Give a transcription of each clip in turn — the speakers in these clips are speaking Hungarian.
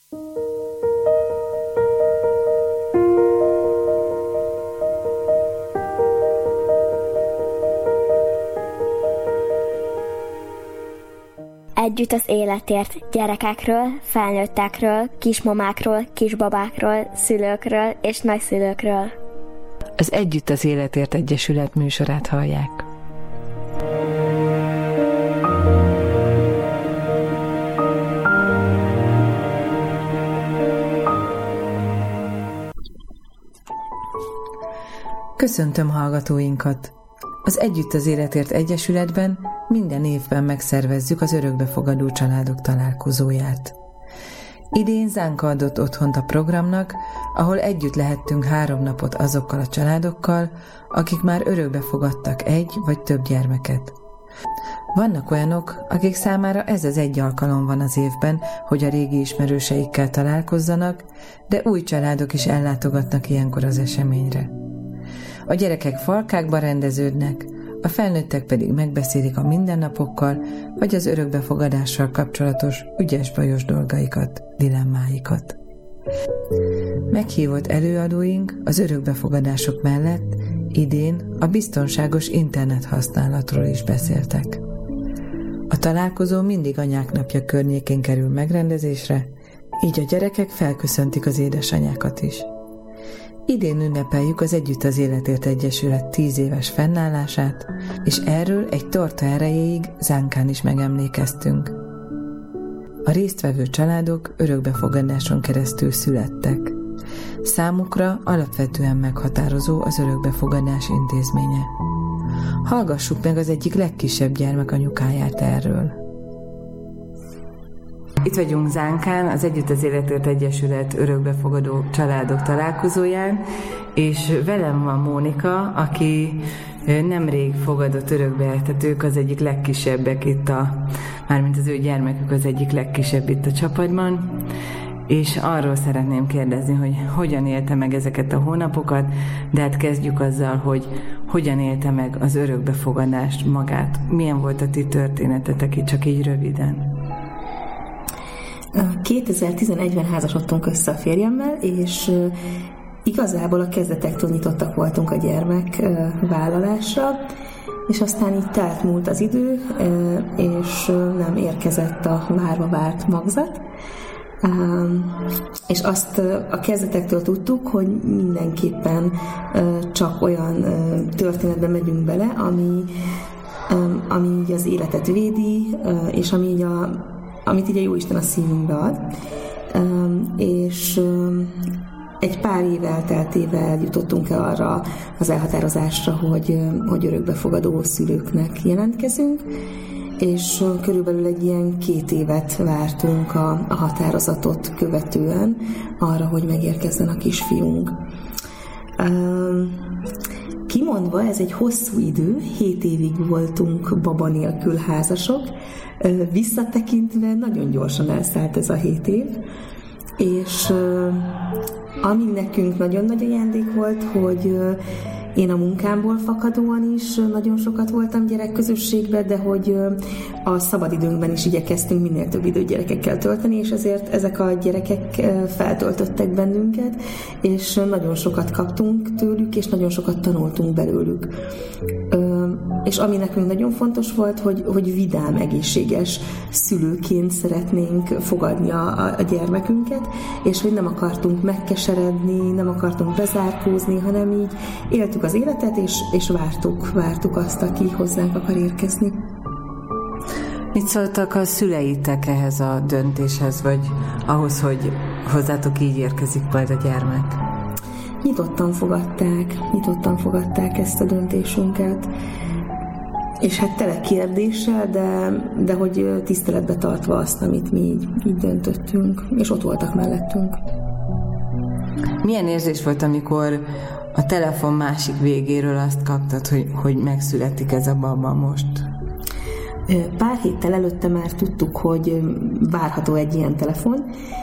Együtt az életért gyerekekről, felnőttekről, kismamákról, kisbabákról, szülőkről és nagyszülőkről. Az Együtt az életért Egyesület műsorát hallják. Köszöntöm hallgatóinkat! Az Együtt az életért Egyesületben minden évben megszervezzük az örökbefogadó családok találkozóját. Idén Zánka adott otthont a programnak, ahol együtt lehettünk 3 napot azokkal a családokkal, akik már örökbefogadtak 1 vagy több gyermeket. Vannak olyanok, akik számára ez az egy alkalom van az évben, hogy a régi ismerőseikkel találkozzanak, de új családok is ellátogatnak ilyenkor az eseményre. A gyerekek falkákba rendeződnek, a felnőttek pedig megbeszélik a mindennapokkal, vagy az örökbefogadással kapcsolatos ügyes-bajos dolgaikat, dilemmáikat. Meghívott előadóink az örökbefogadások mellett idén a biztonságos internet használatról is beszéltek. A találkozó mindig Anyák Napja környékén kerül megrendezésre, így a gyerekek felköszöntik az édesanyákat is. Idén ünnepeljük az Együtt az életért Egyesület 10 éves fennállását, és erről egy torta erejéig Zánkán is megemlékeztünk. A résztvevő családok örökbefogadáson keresztül születtek. Számukra alapvetően meghatározó az örökbefogadás intézménye. Hallgassuk meg az egyik legkisebb gyermek anyukáját erről. Itt vagyunk Zánkán, az Együtt az életért Egyesület örökbefogadó családok találkozóján, és velem van Mónika, aki nemrég fogadott örökbe, tehát ők az egyik legkisebbek itt mármint az ő gyermekük az egyik legkisebb itt a csapatban, és arról szeretném kérdezni, hogy hogyan élte meg ezeket a hónapokat, de hát kezdjük azzal, hogy hogyan élte meg az örökbefogadást magát. Milyen volt a ti történetetek itt, csak így röviden? 2011-ben házasodtunk össze a férjemmel, és igazából a kezdetektől nyitottak voltunk a gyermek vállalásra, és aztán így telt múlt az idő, és nem érkezett a várva várt magzat. És azt a kezdetektől tudtuk, hogy mindenképpen csak olyan történetbe megyünk bele, ami így az életet védi, és amit így a Jóisten a szívünkbe ad. És egy pár év elteltével jutottunk el arra az elhatározásra, hogy örökbefogadó szülőknek jelentkezünk, és körülbelül egy ilyen 2 évet vártunk a határozatot követően arra, hogy megérkezzen a kisfiunk. Kimondva, ez egy hosszú idő, 7 évig voltunk baba nélkül házasok, visszatekintve nagyon gyorsan elszállt ez a 7 év, és ami nekünk nagyon nagy ajándék volt, hogy én a munkámból fakadóan is nagyon sokat voltam gyerekközösségben, de hogy a szabadidőnkben is igyekeztünk minél több időt gyerekekkel tölteni, és ezért ezek a gyerekek feltöltöttek bennünket, és nagyon sokat kaptunk tőlük, és nagyon sokat tanultunk belőlük. És ami nekünk nagyon fontos volt, hogy vidám, egészséges szülőként szeretnénk fogadni a gyermekünket, és hogy nem akartunk megkeseredni, nem akartunk bezárkózni, hanem így éltük az életet, és vártuk azt, aki hozzánk akar érkezni. Mit szóltak a szüleitek ehhez a döntéshez, vagy ahhoz, hogy hozzátok így érkezik majd a gyermek? Nyitottan fogadták ezt a döntésünket, és hát tele kérdéssel, de hogy tiszteletbe tartva azt, amit mi így döntöttünk, és ott voltak mellettünk. Milyen érzés volt, amikor a telefon másik végéről azt kaptad, hogy megszületik ez a baba most? Pár héttel előtte már tudtuk, hogy várható egy ilyen telefon,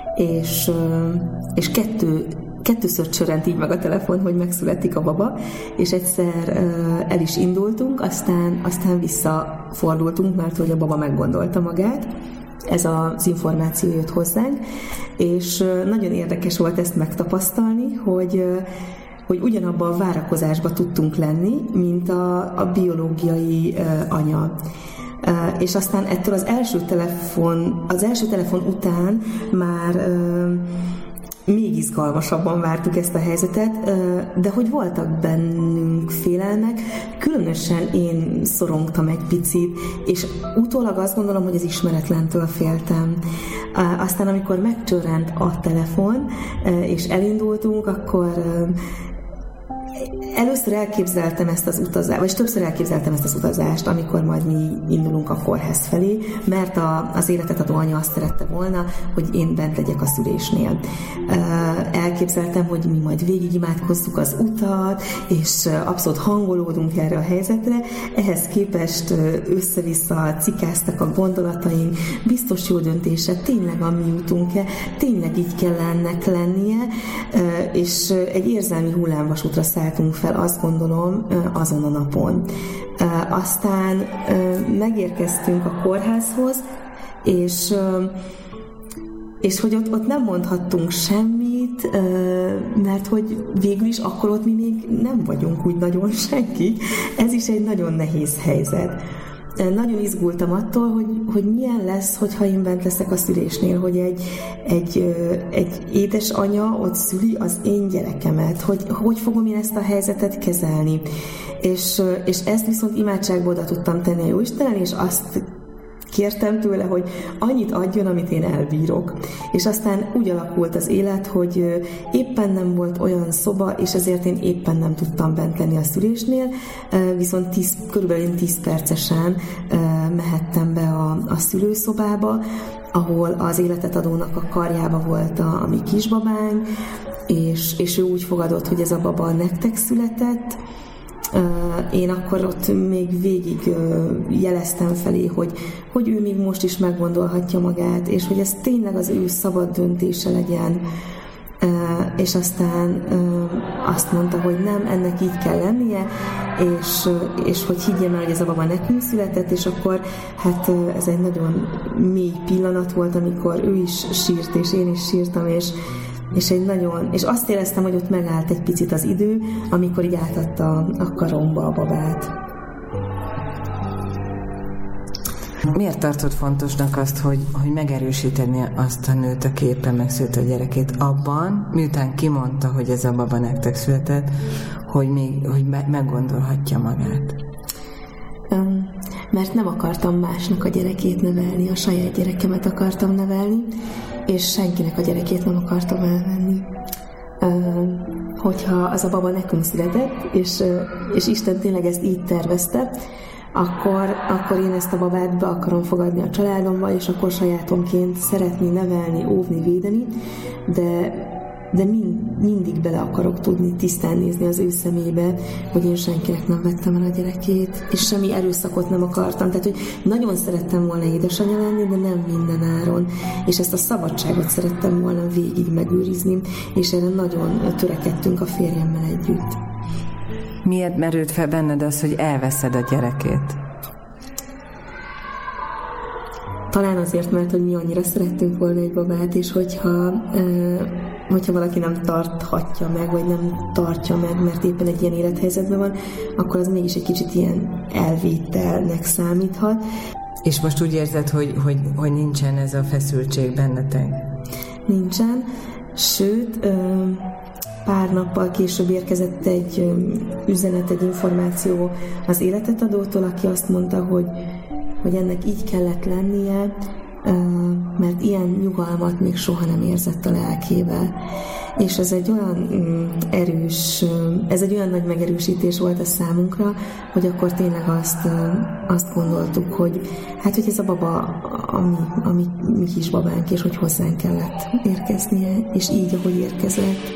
és kettőször csörrent így meg a telefon, hogy megszületik a baba, és egyszer el is indultunk, aztán visszafordultunk, mert hogy a baba meggondolta magát, ez az információ jött hozzánk, és nagyon érdekes volt ezt megtapasztalni, hogy ugyanabban a várakozásban tudtunk lenni, mint a biológiai anya. És aztán ettől az első telefon után már még izgalmasabban vártuk ezt a helyzetet, de hogy voltak bennünk félelmek, különösen én szorongtam egy picit, és utólag azt gondolom, hogy az ismeretlentől féltem. Aztán amikor megcsörrent a telefon, és elindultunk, akkor először elképzeltem ezt az utazást, vagy többször elképzeltem ezt az utazást, amikor majd mi indulunk a kórház felé, mert az életet adó anya azt szerette volna, hogy én bent legyek a szülésnél. Elképzeltem, hogy mi majd végigimádkozzuk az utat, és abszolút hangolódunk erre a helyzetre. Ehhez képest össze-vissza cikáztak a gondolataink, biztos jó döntése, tényleg a mi útunk-e, tényleg így kell ennek lennie, és egy érzelmi hullámvasútra szálltunk fel, azt gondolom, azon a napon. Aztán megérkeztünk a kórházhoz, és hogy ott nem mondhattunk semmit, mert hogy végül is akkor ott mi még nem vagyunk úgy nagyon senkik. Ez is egy nagyon nehéz helyzet. Nagyon izgultam attól, hogy milyen lesz, hogyha én bent leszek a szülésnél, hogy egy édesanya ott szüli az én gyerekemet, hogy fogom én ezt a helyzetet kezelni. És ezt viszont imádságból oda tudtam tenni a Jóistenen, és azt kértem tőle, hogy annyit adjon, amit én elbírok. És aztán úgy alakult az élet, hogy éppen nem volt olyan szoba, és ezért én éppen nem tudtam bent lenni a szülésnél, viszont körülbelül 10 percesen mehettem be a szülőszobába, ahol az életet adónak a karjába volt a mi kisbabánk, és ő úgy fogadott, hogy ez a baba nektek született. Én akkor ott még végig jeleztem felé, hogy ő még most is meggondolhatja magát, és hogy ez tényleg az ő szabad döntése legyen. És aztán azt mondta, hogy nem, ennek így kell lennie, és hogy higgyem el, hogy ez a baba nekünk született, és akkor hát ez egy nagyon mély pillanat volt, amikor ő is sírt, és én is sírtam, és azt éreztem, hogy ott megállt egy picit az idő, amikor így átadta a karomba a babát. Miért tartod fontosnak azt, hogy megerősíteni azt a nőt, aki éppen megszülte a gyerekét abban, miután kimondta, hogy ez a baba nektek született, hogy meggondolhatja magát? Mert nem akartam másnak a gyerekét nevelni, a saját gyerekemet akartam nevelni, és senkinek a gyerekét nem akartam elvenni. Hogyha az a baba nekünk született, és Isten tényleg ezt így tervezte, akkor én ezt a babát be akarom fogadni a családomba, és akkor sajátomként szeretni, nevelni, óvni, védeni, de mindig bele akarok tudni tisztán nézni az ő szemébe, hogy én senkinek nem vettem el a gyerekét, és semmi erőszakot nem akartam. Tehát, hogy nagyon szerettem volna édesanyja lenni, de nem minden áron. És ezt a szabadságot szerettem volna végig megőrizni, és erre nagyon törekedtünk a férjemmel együtt. Miért merült fel benned az, hogy elveszed a gyerekét? Talán azért, mert hogy mi annyira szerettünk volna egy babát, és hogyha valaki nem tarthatja meg, vagy nem tartja meg, mert éppen egy ilyen élethelyzetben van, akkor az mégis egy kicsit ilyen elvételnek számíthat. És most úgy érzed, hogy nincsen ez a feszültség bennetek? Nincsen, sőt, pár nappal később érkezett egy üzenet, egy információ az életet adótól, aki azt mondta, hogy ennek így kellett lennie, mert ilyen nyugalmat még soha nem érzett a lelkével. És ez egy olyan erős, ez egy olyan nagy megerősítés volt a számunkra, hogy akkor tényleg azt gondoltuk, hogy hát, hogy ez a baba a mi kisbabánk, és hogy hozzánk kellett érkeznie, és így, ahogy érkezett.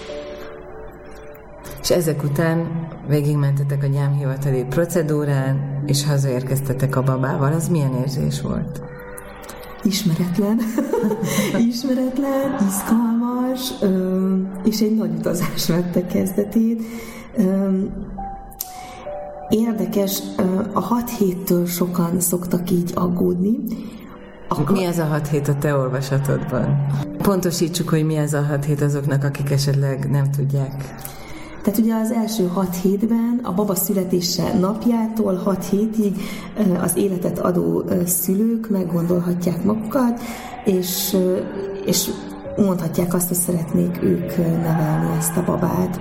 És ezek után végigmentetek a gyámhivatali procedúrán, és hazaérkeztetek a babával. Az milyen érzés volt? Ismeretlen, izgalmas, és egy nagy utazás vette kezdetét. Érdekes, a 6 héttől sokan szoktak így aggódni. Mi az a 6 hét a te olvasatodban? Pontosítsuk, hogy mi az a 6 hét azoknak, akik esetleg nem tudják. Tehát ugye az első 6 hétben a baba születése napjától 6 hétig az életet adó szülők meggondolhatják magukat, és mondhatják azt, hogy szeretnék ők nevelni ezt a babát.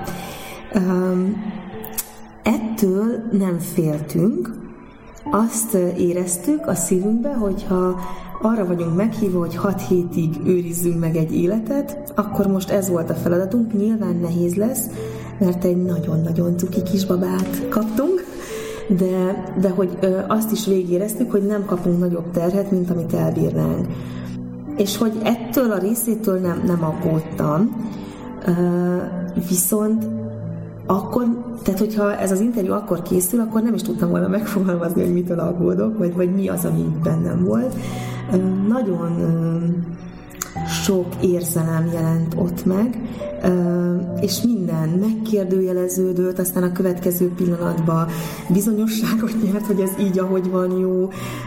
Ettől nem féltünk, azt éreztük a szívünkbe, hogyha arra vagyunk meghívva, hogy 6 hétig őrizzünk meg egy életet, akkor most ez volt a feladatunk. Nyilván nehéz lesz, mert egy nagyon-nagyon cuki kisbabát kaptunk, de hogy azt is végéreztük, hogy nem kapunk nagyobb terhet, mint amit elbírnánk. És hogy ettől a részétől nem aggódtam, viszont akkor, tehát hogyha ez az interjú akkor készül, akkor nem is tudtam volna megfogalmazni, hogy mitől aggódok, vagy mi az, ami bennem volt. Nagyon sok érzelem jelent ott meg, és minden megkérdőjeleződött, aztán a következő pillanatban bizonyosságot nyert, hogy ez így, ahogy van, jó,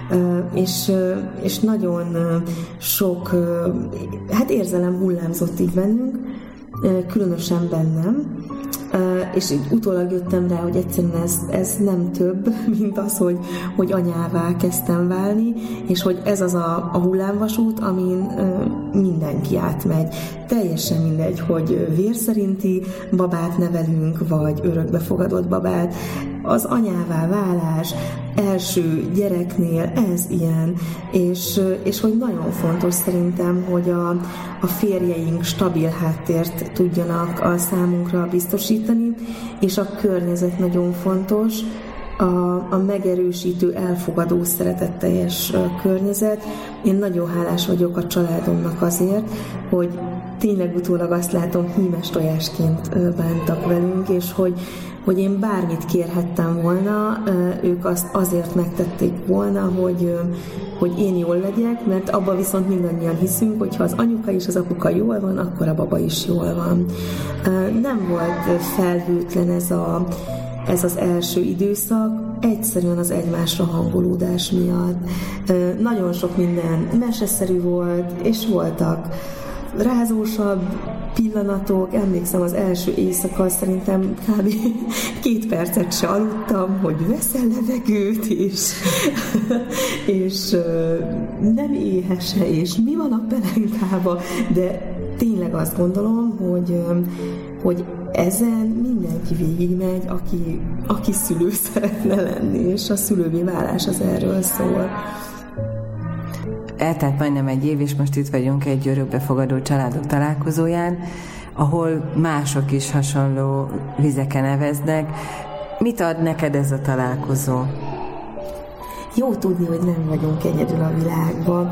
és nagyon sok érzelem hullámzott így bennünk, különösen bennem, és így utólag jöttem rá, hogy egyszerűen ez nem több, mint az, hogy anyává kezdtem válni, és hogy ez az a hullámvasút, amin mindenki átmegy. Teljesen mindegy, hogy vér szerinti babát nevelünk, vagy örökbefogadott babát. Az anyává válás első gyereknél ez ilyen, és hogy nagyon fontos szerintem, hogy a férjeink stabil háttért tudjanak a számunkra biztosítani, és a környezet nagyon fontos, a megerősítő, elfogadó, szeretetteljes környezet. Én nagyon hálás vagyok a családomnak azért, hogy tényleg utólag azt látom, hímes tojásként bántak velünk, és hogy én bármit kérhettem volna, ők azt azért megtették volna, hogy én jól legyek, mert abban viszont mindannyian hiszünk, hogyha az anyuka és az apuka jól van, akkor a baba is jól van. Nem volt felhőtlen ez az első időszak, egyszerűen az egymásra hangolódás miatt. Nagyon sok minden meseszerű volt, és voltak rázósabb pillanatok. Emlékszem, az első éjszaka szerintem kb. 2 percet se aludtam, hogy veszel levegőt, és nem éhese, és mi van a pelenkában, de tényleg azt gondolom, hogy ezen mindenki végigmegy, aki szülő szeretne lenni, és a szülővé válás az erről szól. Eltelt majdnem 1 év, és most itt vagyunk egy örökbefogadó családok találkozóján, ahol mások is hasonló vizeken eveznek. Mit ad neked ez a találkozó? Jó tudni, hogy nem vagyunk egyedül a világban.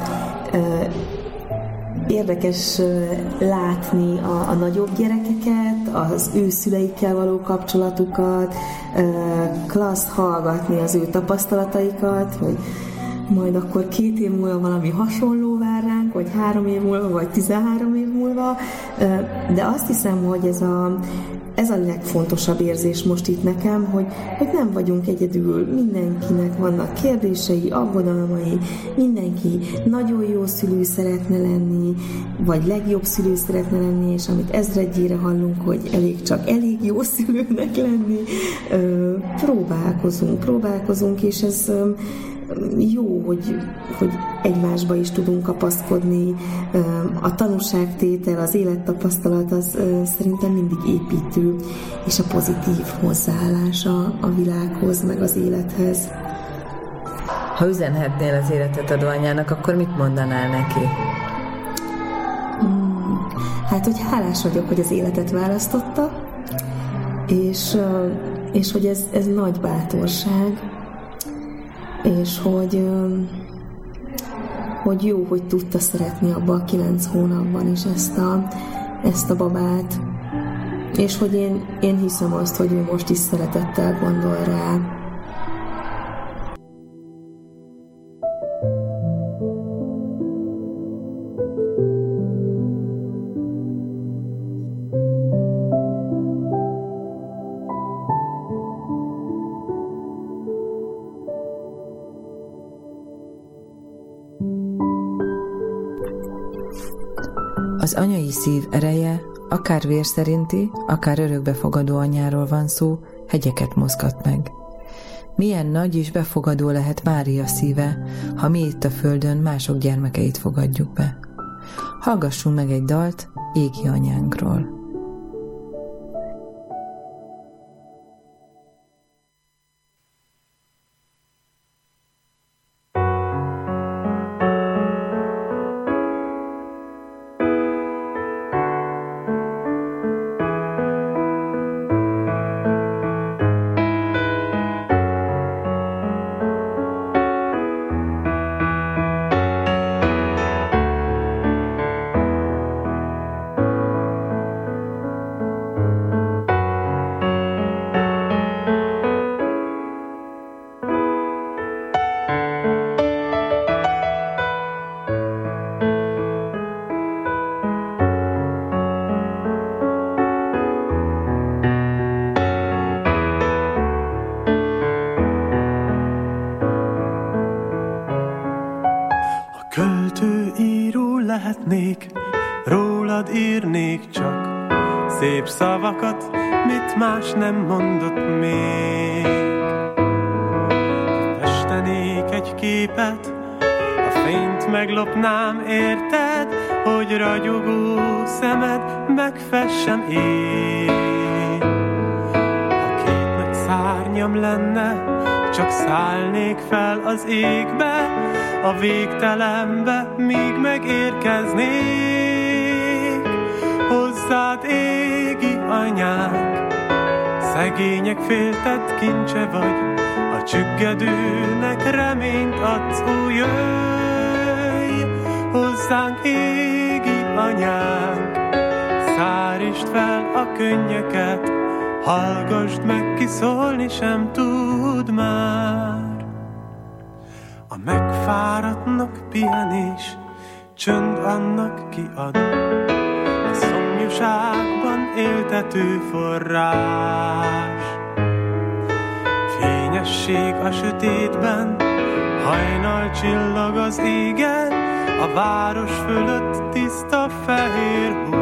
Érdekes látni a nagyobb gyerekeket, az ő szüleikkel való kapcsolatukat, klassz hallgatni az ő tapasztalataikat, hogy majd akkor 2 év múlva valami hasonló vár ránk, vagy 3 év múlva, vagy 13 év múlva, de azt hiszem, hogy ez a legfontosabb érzés most itt nekem, hogy nem vagyunk egyedül, mindenkinek vannak kérdései, aggodalmai, mindenki nagyon jó szülő szeretne lenni, vagy legjobb szülő szeretne lenni, és amit ezredjére hallunk, hogy elég csak elég jó szülőnek lenni, próbálkozunk, és ez jó, hogy egymásba is tudunk kapaszkodni. A tanúságtétel, az élettapasztalat az szerintem mindig építő, és a pozitív hozzáállás a világhoz, meg az élethez. Ha üzenhetnél az életet adó anyának, akkor mit mondanál neki? Hát, hogy hálás vagyok, hogy az életet választotta, és hogy ez nagy bátorság, és hogy jó, hogy tudta szeretni abban a 9 hónapban is ezt a babát, és hogy én hiszem azt, hogy ő most is szeretettel gondol rá. Az anyai szív ereje, akár vér szerinti, akár örökbefogadó anyáról van szó, hegyeket mozgat meg. Milyen nagy és befogadó lehet Mária szíve, ha mi itt a földön mások gyermekeit fogadjuk be. Hallgassunk meg egy dalt égi anyánkról. lehetnék, rólad írnék csak szép szavakat, mit más nem mondott még. Festenék egy képet, a fényt meglopnám, érted, hogy ragyogó szemed megfessem én. Ha két nagy szárnyam lenne, csak szállnék fel az égbe, a végtelenbe, míg megérkeznék. Hozzád, égi anyánk, szegények féltett kincse vagy, a csüggedőnek reményt adsz, ó, jöjj hozzánk, égi anyánk, szárítsd fel a könnyeket, hallgassd meg, ki szólni sem tud már. A megfáradtnak pihenés, csönd annak kiad, a szomjúságban éltető forrás. Fényesség a sötétben, hajnal csillag az égen, a város fölött tiszta fehér hó.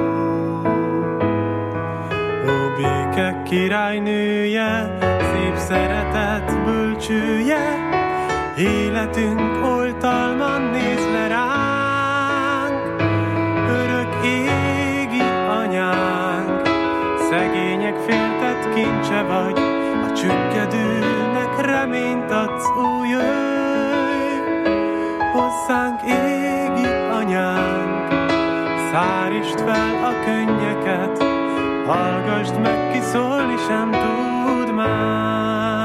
Ó, béke királynője, szép szeretet bölcsője, életünk oltalman nézve ránk. Örök égi anyánk, szegények féltett kincse vagy, a csüggedőnek reményt adsz, ó, jöjj hozzánk, égi anyánk, szárítsd fel a könnyeket, hallgassd meg, ki szólni sem tud már.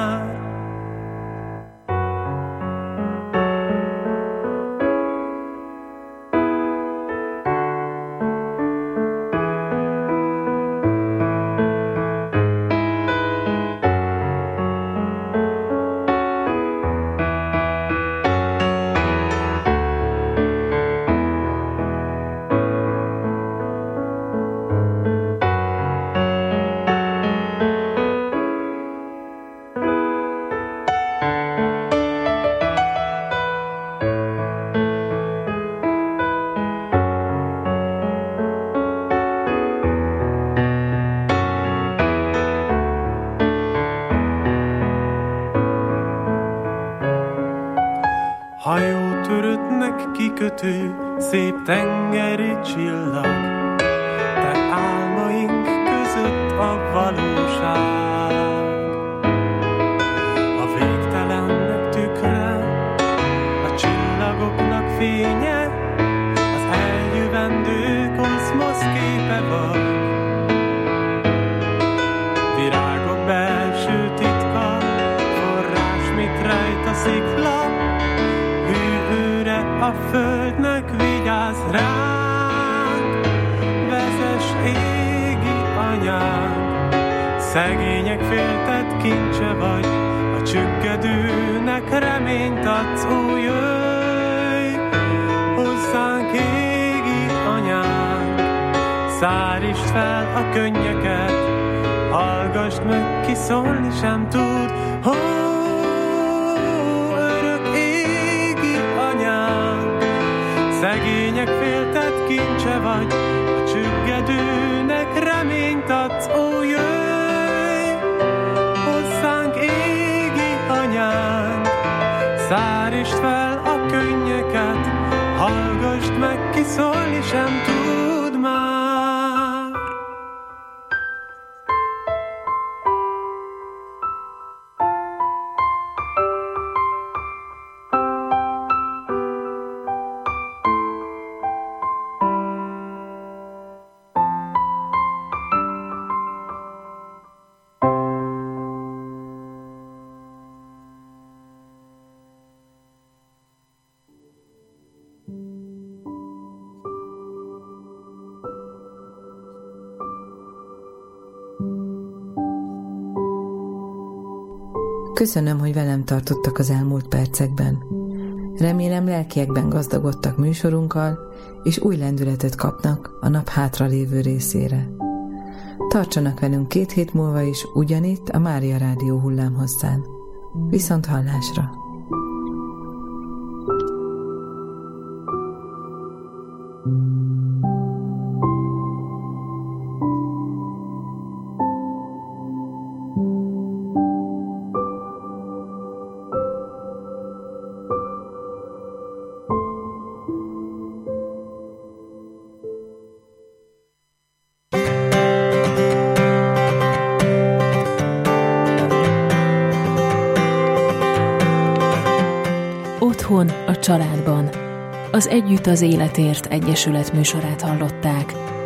Hajótöröttnek kikötő, szép tengeri csillag, te álmaink között a valóság. A végtelennek tükre, a csillagoknak fénye, az eljövendő kozmosz képe vagy. Virágok belső titka, forrás mit rejt a szikla, a földnek vigyázz ránk. Vezess, égi anyánk, szegények féltett kincse vagy, a csüggedőnek reményt adsz, ó, jöjj hozzánk, égi anyánk, szárítsd fel a könnyeket, hallgassd meg, ki szólni sem tud, szegények féltett kincse vagy, sem tud már. Köszönöm, hogy velem tartottak az elmúlt percekben. Remélem, lelkiekben gazdagodtak műsorunkkal, és új lendületet kapnak a nap hátralévő részére. Tartsanak velünk 2 hét múlva is, ugyanitt a Mária Rádió hullámhosszán. Viszont hallásra! Otthon a családban. Az Együtt az Életért Egyesület műsorát hallották.